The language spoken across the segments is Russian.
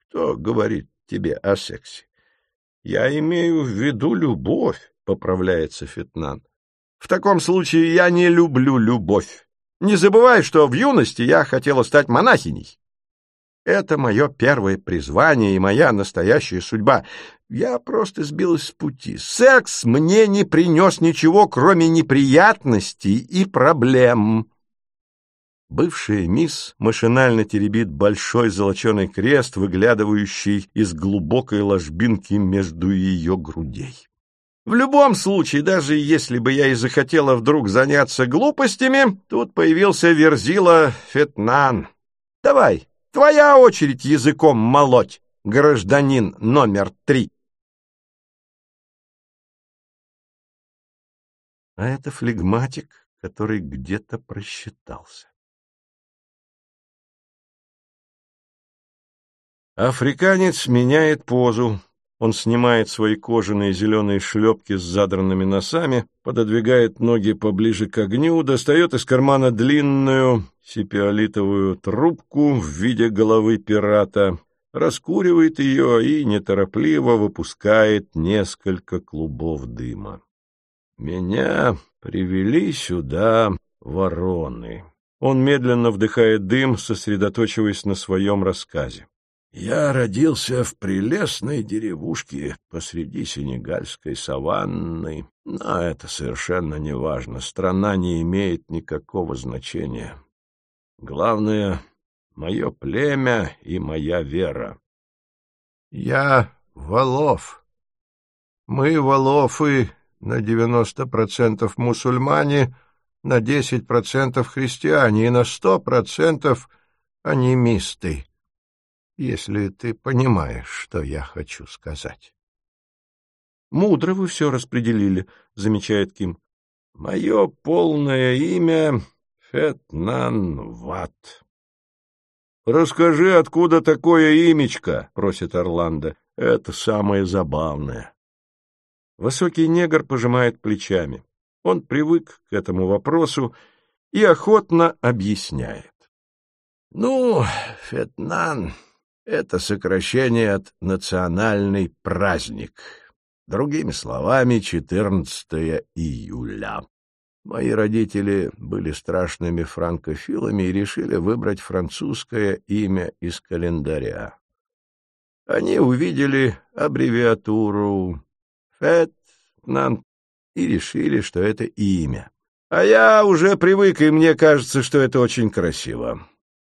Кто говорит тебе о сексе? Я имею в виду любовь, поправляется Фетнан. В таком случае я не люблю любовь. Не забывай, что в юности я хотела стать монахиней. Это мое первое призвание и моя настоящая судьба. Я просто сбилась с пути. Секс мне не принес ничего, кроме неприятностей и проблем. Бывшая мисс машинально теребит большой золоченый крест, выглядывающий из глубокой ложбинки между ее грудей. В любом случае, даже если бы я и захотела вдруг заняться глупостями, тут появился Верзила Фетнан. Давай, твоя очередь языком молоть, гражданин номер 3. А это флегматик, который где-то просчитался. Африканец меняет позу. Он снимает свои кожаные зеленые шлепки с задранными носами, пододвигает ноги поближе к огню, достает из кармана длинную сепиолитовую трубку в виде головы пирата, раскуривает ее и неторопливо выпускает несколько клубов дыма. «Меня привели сюда вороны». Он медленно вдыхает дым, сосредоточиваясь на своем рассказе. Я родился в прелестной деревушке посреди сенегальской саванны, но это совершенно не важно, страна не имеет никакого значения. Главное — мое племя и моя вера. Я волов. Мы, волофы, на 90% мусульмане, на 10% христиане и на 100% анимисты. Если ты понимаешь, что я хочу сказать. Мудро вы все распределили, замечает Ким. Мое полное имя Фетнан Ват. Расскажи, откуда такое имечко, просит Орландо. Это самое забавное. Высокий негр пожимает плечами. Он привык к этому вопросу и охотно объясняет. Ну, Фетнан — это сокращение от «национальный праздник». Другими словами, 14 июля. Мои родители были страшными франкофилами и решили выбрать французское имя из календаря. Они увидели аббревиатуру «Фетнан» и решили, что это имя. А я уже привык, и мне кажется, что это очень красиво.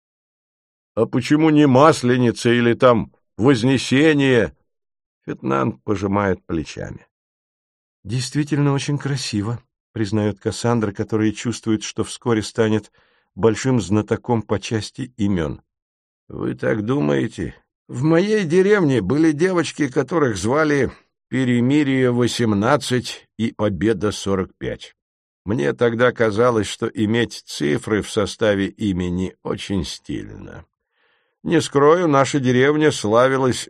А почему не Масленица или там Вознесение? Фетнан пожимает плечами. Действительно очень красиво, признает Кассандра, которая чувствует, что вскоре станет большим знатоком по части имен. Вы так думаете? В моей деревне были девочки, которых звали Перемирие 18 и Победа 45. Мне тогда казалось, что иметь цифры в составе имени очень стильно. Не скрою, наша деревня славилась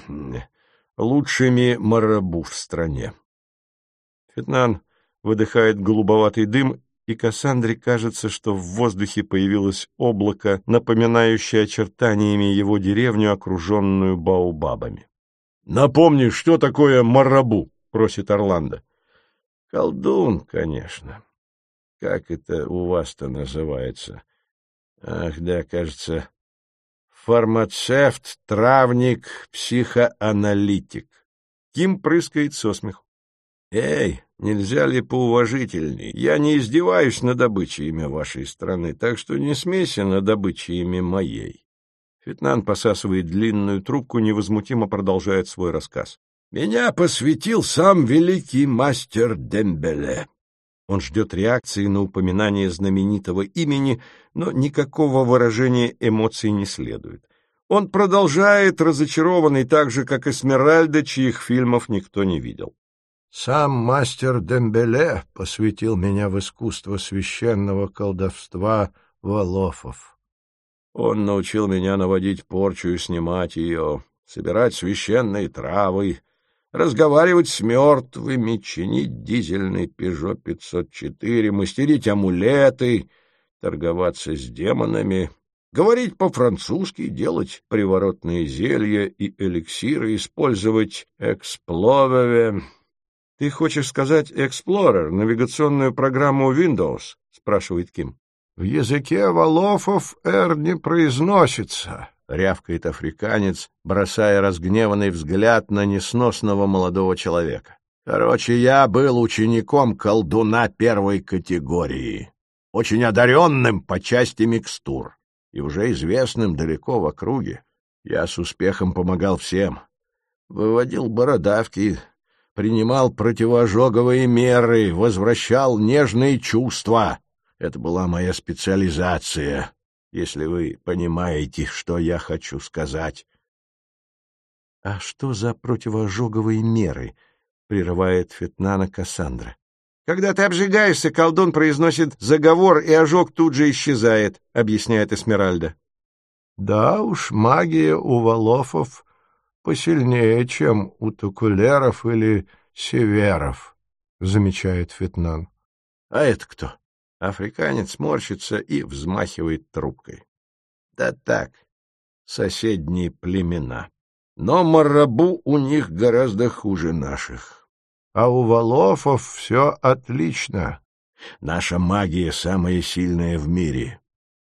лучшими марабу в стране. Фетнан выдыхает голубоватый дым, и Кассандре кажется, что в воздухе появилось облако, напоминающее очертаниями его деревню, окруженную баобабами. «Напомни, что такое марабу?» — просит Орландо. «Колдун, конечно. Как это у вас-то называется? Ах, да, кажется, фармацевт, травник, психоаналитик». Ким прыскает со смеху. «Эй, нельзя ли поуважительней? Я не издеваюсь над обычаями вашей страны, так что не смейся над обычаями моей». Фетнан посасывает длинную трубку, невозмутимо продолжает свой рассказ. «Меня посвятил сам великий мастер Дембеле». Он ждет реакции на упоминание знаменитого имени, но никакого выражения эмоций не следует. Он продолжает, разочарованный так же, как Эсмеральда, чьих фильмов никто не видел. «Сам мастер Дембеле посвятил меня в искусство священного колдовства волофов. Он научил меня наводить порчу и снимать ее, собирать священные травы, разговаривать с мертвыми, чинить дизельный Peugeot 504, мастерить амулеты, торговаться с демонами, говорить по-французски, делать приворотные зелья и эликсиры, использовать экспловеве. — Ты хочешь сказать Explorer, навигационную программу Windows? — спрашивает Ким. — В языке валофов «р» не произносится, — рявкает африканец, бросая разгневанный взгляд на несносного молодого человека. Короче, я был учеником колдуна первой категории, очень одаренным по части микстур и уже известным далеко в округе. Я с успехом помогал всем. Выводил бородавки, принимал противоожоговые меры, возвращал нежные чувства. Это была моя специализация, если вы понимаете, что я хочу сказать. — А что за противоожоговые меры? — прерывает Фетнана Кассандра. — Когда ты обжигаешься, колдун произносит заговор, и ожог тут же исчезает, — объясняет Эсмеральда. — Да уж, магия у валофов посильнее, чем у тукулеров или северов, — замечает Фетнан. — А это кто? Африканец морщится и взмахивает трубкой. — Да так, соседние племена. Но марабу у них гораздо хуже наших. А у валофов все отлично. Наша магия самая сильная в мире.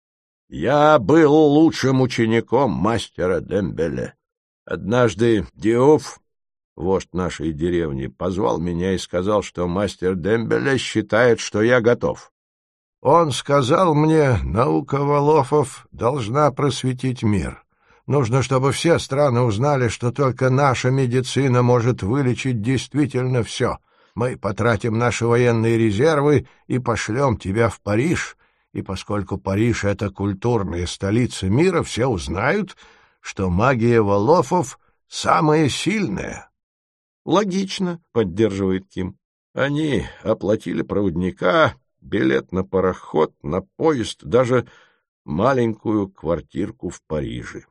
Я был лучшим учеником мастера Дембеле. Однажды Диоф, вождь нашей деревни, позвал меня и сказал, что мастер Дембеле считает, что я готов. Он сказал мне, наука валофов должна просветить мир. Нужно, чтобы все страны узнали, что только наша медицина может вылечить действительно все. Мы потратим наши военные резервы и пошлем тебя в Париж, и поскольку Париж — это культурная столица мира, все узнают, что магия валофов самая сильная. — Логично, — поддерживает Ким. Они оплатили проводника, билет на пароход, на поезд, даже маленькую квартирку в Париже.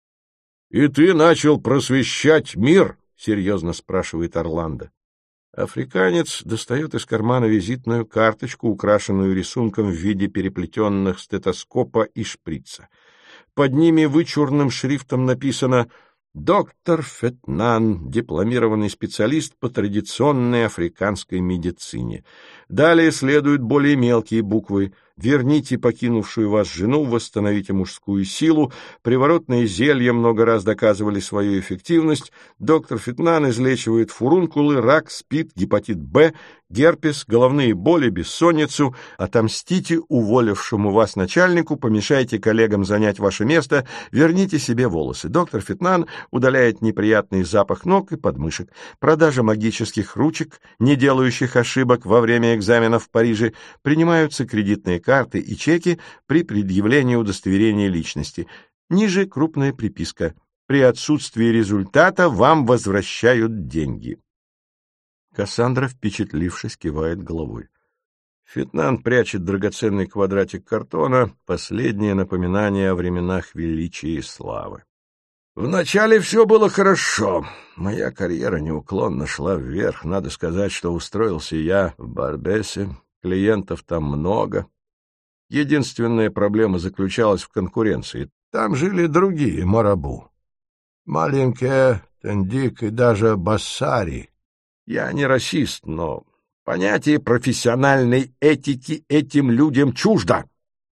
— И ты начал просвещать мир? — серьезно спрашивает Орландо. Африканец достает из кармана визитную карточку, украшенную рисунком в виде переплетенных стетоскопа и шприца. Под ними вычурным шрифтом написано «Доктор Фетнан, дипломированный специалист по традиционной африканской медицине». Далее следуют более мелкие буквы: «Верните покинувшую вас жену, восстановите мужскую силу», «Приворотные зелья много раз доказывали свою эффективность», «Доктор Фетнан излечивает фурункулы, рак, СПИД, гепатит Б, герпес, головные боли, бессонницу, отомстите уволившему вас начальнику, помешайте коллегам занять ваше место, верните себе волосы. Доктор Фетнан удаляет неприятный запах ног и подмышек. Продажа магических ручек, не делающих ошибок во время экзаменов в Париже. Принимаются кредитные карты и чеки при предъявлении удостоверения личности. Ниже крупная приписка: при отсутствии результата вам возвращают деньги. Кассандра, впечатлившись, кивает головой. Фетнан прячет драгоценный квадратик картона, последнее напоминание о временах величия и славы. Вначале все было хорошо. Моя карьера неуклонно шла вверх. Надо сказать, что устроился я в Барбесе. Клиентов там много. Единственная проблема заключалась в конкуренции. Там жили другие марабу. Маленькие, Тендик и даже Бассари. Я не расист, но понятие профессиональной этики этим людям чуждо.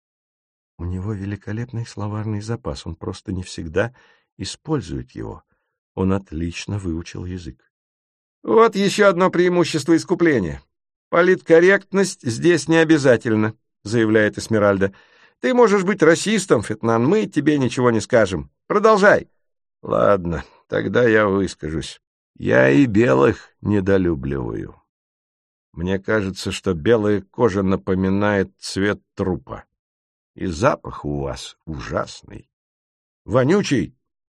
У него великолепный словарный запас. Он просто не всегда использует его. Он отлично выучил язык. Вот еще одно преимущество искупления. Политкорректность здесь не обязательно, заявляет Эсмеральда. Ты можешь быть расистом, Фетнан, мы тебе ничего не скажем. Продолжай. Ладно, тогда я выскажусь. Я и белых недолюбливаю. Мне кажется, что белая кожа напоминает цвет трупа. И запах у вас ужасный. Вонючий?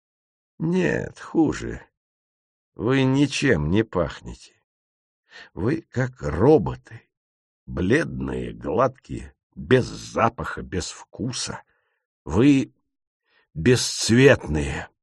Нет, хуже. Вы ничем не пахнете. Вы как роботы. Бледные, гладкие, без запаха, без вкуса. Вы бесцветные.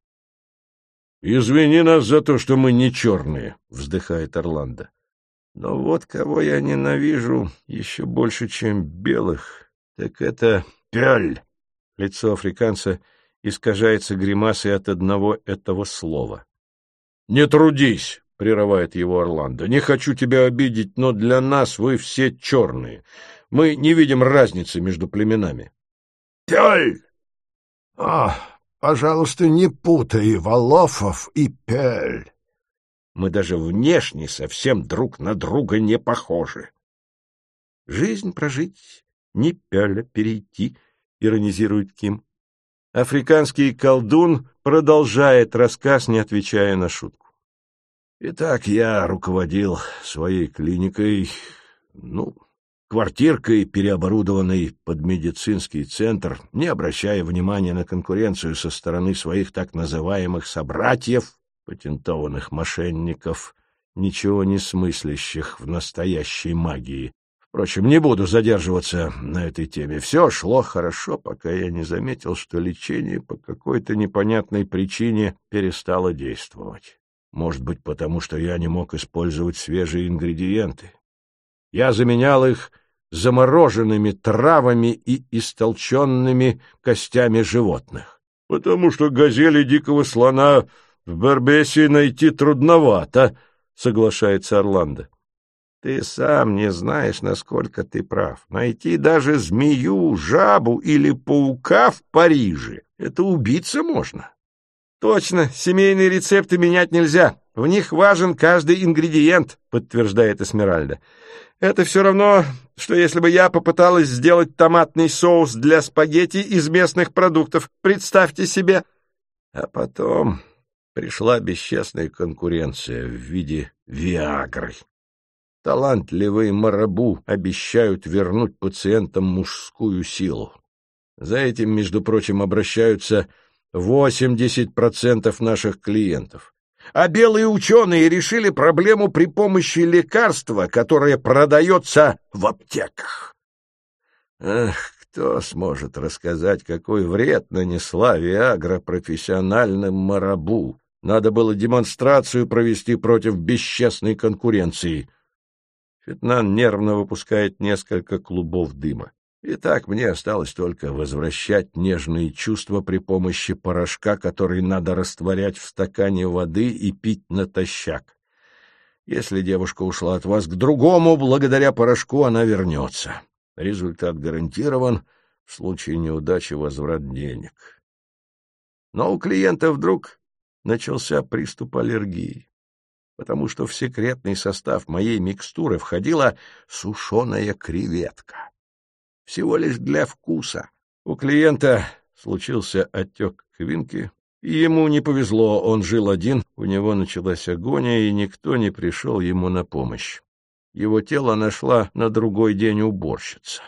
«Извини нас за то, что мы не черные», — вздыхает Орландо. «Но вот кого я ненавижу еще больше, чем белых, так это Пёль, Лицо африканца искажается гримасой от одного этого слова. — Не трудись, — прерывает его Орландо. — Не хочу тебя обидеть, но для нас вы все черные. Мы не видим разницы между племенами. — Пёль! Пожалуйста, не путай Волофов и Пёль. Мы даже внешне совсем друг на друга не похожи. Жизнь прожить, не Пёля перейти, иронизирует Ким. Африканский колдун продолжает рассказ, не отвечая на шутку. Итак, я руководил своей клиникой, квартиркой, переоборудованной под медицинский центр, не обращая внимания на конкуренцию со стороны своих так называемых собратьев, патентованных мошенников, ничего не смыслящих в настоящей магии. Впрочем, не буду задерживаться на этой теме. Все шло хорошо, пока я не заметил, что лечение по какой-то непонятной причине перестало действовать. Может быть, потому что я не мог использовать свежие ингредиенты. Я заменял их замороженными травами и истолченными костями животных. Потому что газели дикого слона в Бербесе найти трудновато, соглашается Орландо. Ты сам не знаешь, насколько ты прав. Найти даже змею, жабу или паука в Париже — это убиться можно. Точно, семейные рецепты менять нельзя. В них важен каждый ингредиент, подтверждает Эсмеральда. Это все равно, что если бы я попыталась сделать томатный соус для спагетти из местных продуктов. Представьте себе. А потом пришла бесчестная конкуренция в виде виагры. Талантливые марабу обещают вернуть пациентам мужскую силу. За этим, между прочим, обращаются 80% наших клиентов. А белые ученые решили проблему при помощи лекарства, которое продается в аптеках. Ах, кто сможет рассказать, какой вред нанесла виагра профессиональным марабу? Надо было демонстрацию провести против бесчестной конкуренции. Фетнан нервно выпускает несколько клубов дыма. Итак, мне осталось только возвращать нежные чувства при помощи порошка, который надо растворять в стакане воды и пить натощак. Если девушка ушла от вас к другому, благодаря порошку она вернется. Результат гарантирован, в случае неудачи возврат денег. Но у клиента вдруг начался приступ аллергии, потому что в секретный состав моей микстуры входила сушеная креветка. Всего лишь для вкуса. У клиента случился отек квинки, и ему не повезло, он жил один, у него началась агония, и никто не пришел ему на помощь. Его тело нашла на другой день уборщица.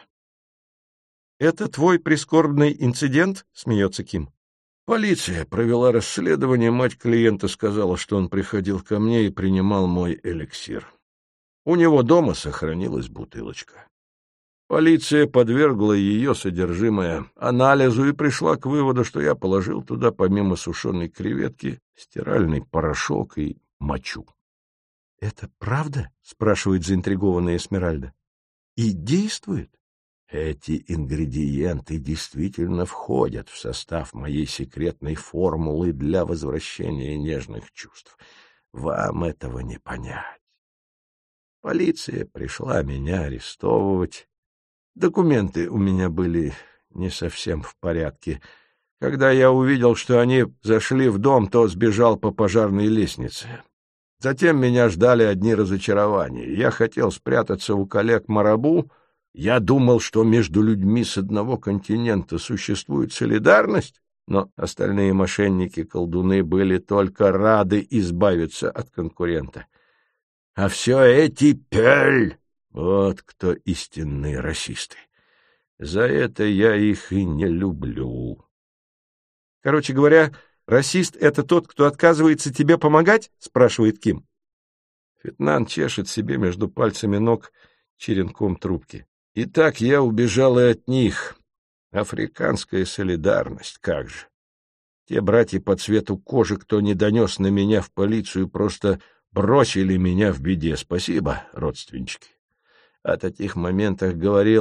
«Это твой прискорбный инцидент?» — смеется Ким. Полиция провела расследование, мать клиента сказала, что он приходил ко мне и принимал мой эликсир. У него дома сохранилась бутылочка. Полиция подвергла ее содержимое анализу и пришла к выводу, что я положил туда, помимо сушеной креветки, стиральный порошок и мочу. — Это правда? — спрашивает заинтригованная Эсмеральда. — И действует? Эти ингредиенты действительно входят в состав моей секретной формулы для возвращения нежных чувств. Вам этого не понять. Полиция пришла меня арестовывать. Документы у меня были не совсем в порядке. Когда я увидел, что они зашли в дом, то сбежал по пожарной лестнице. Затем меня ждали одни разочарования. Я хотел спрятаться у коллег марабу. Я думал, что между людьми с одного континента существует солидарность, но остальные мошенники-колдуны были только рады избавиться от конкурента. А все эти Пёль! Вот кто истинные расисты. За это я их и не люблю. Короче говоря, расист — это тот, кто отказывается тебе помогать? — спрашивает Ким. Фетнан чешет себе между пальцами ног черенком трубки. Итак, я убежал и от них. Африканская солидарность, как же. Те братья по цвету кожи, кто не донес на меня в полицию, просто бросили меня в беде. Спасибо, родственнички. О таких моментах говорил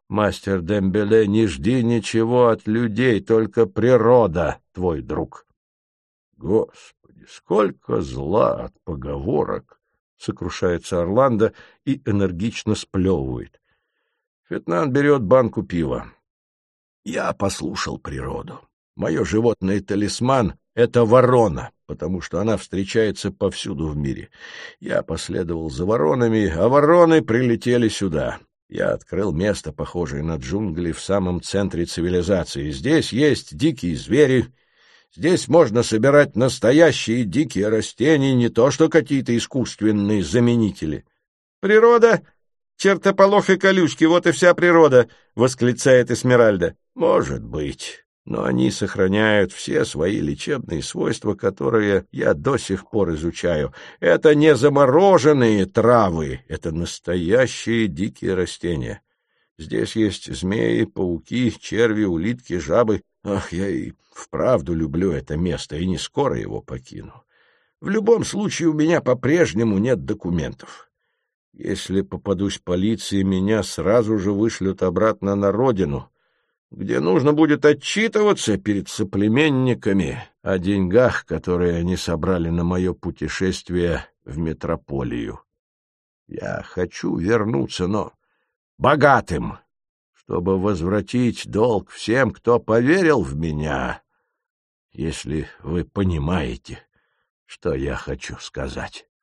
мастер Дембеле, не жди ничего от людей, только природа твой друг. Господи, сколько зла от поговорок! — сокрушается Орландо и энергично сплевывает. Фетнан берет банку пива. Я послушал природу. Мое животное-талисман — это ворона, потому что она встречается повсюду в мире. Я последовал за воронами, а вороны прилетели сюда. Я открыл место, похожее на джунгли в самом центре цивилизации. Здесь есть дикие звери. Здесь можно собирать настоящие дикие растения, не то что какие-то искусственные заменители. Природа — чертополох и колючки, вот и вся природа, — восклицает Эсмеральда. Может быть, но они сохраняют все свои лечебные свойства, которые я до сих пор изучаю. Это не замороженные травы, это настоящие дикие растения. Здесь есть змеи, пауки, черви, улитки, жабы. Ах, я и вправду люблю это место, и не скоро его покину. В любом случае у меня по-прежнему нет документов. Если попадусь полиции, меня сразу же вышлют обратно на родину, где нужно будет отчитываться перед соплеменниками о деньгах, которые они собрали на мое путешествие в метрополию. Я хочу вернуться, но богатым, чтобы возвратить долг всем, кто поверил в меня, если вы понимаете, что я хочу сказать.